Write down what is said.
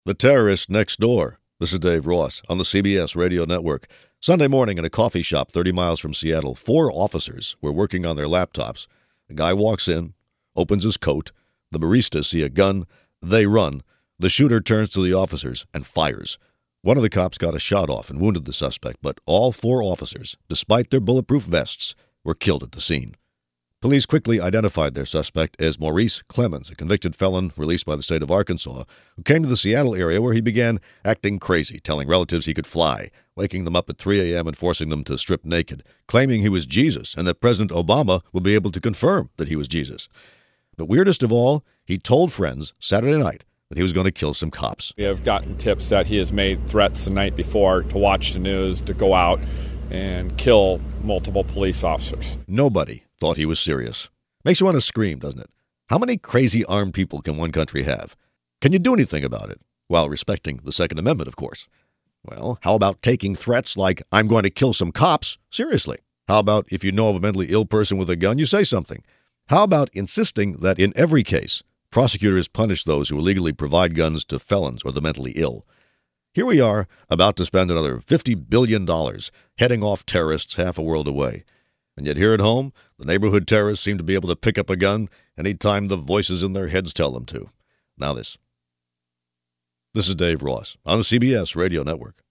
The Terrorist Next Door. This is Dave Ross on the CBS Radio Network. Sunday morning in a coffee shop 30 miles from Seattle, 4 officers were working on their laptops. A guy walks in, opens his coat. The baristas see a gun. They run. The shooter turns to the officers and fires. One of the cops got a shot off and wounded the suspect, but all 4 officers, despite their bulletproof vests, were killed at the scene. Police quickly identified their suspect as Maurice Clemens, a convicted felon released by the state of Arkansas, who came to the Seattle area where he began acting crazy, telling relatives he could fly, waking them up at 3 a.m. and forcing them to strip naked, claiming he was Jesus and that President Obama would be able to confirm that he was Jesus. But weirdest of all, he told friends Saturday night that he was going to kill some cops. We have gotten tips that he has made threats the night before to watch the news, to go out and kill multiple police officers. Nobody thought he was serious. Makes you want to scream, doesn't it? How many crazy armed people can one country have? Can you do anything about it? While respecting the Second Amendment, of course. Well, how about taking threats like, I'm going to kill some cops, seriously? How about if you know of a mentally ill person with a gun, you say something? How about insisting that in every case, prosecutors punish those who illegally provide guns to felons or the mentally ill? Here we are, about to spend another $50 billion heading off terrorists half a world away. And yet here at home, the neighborhood terrorists seem to be able to pick up a gun any time the voices in their heads tell them to. Now this. This is Dave Ross on the CBS Radio Network.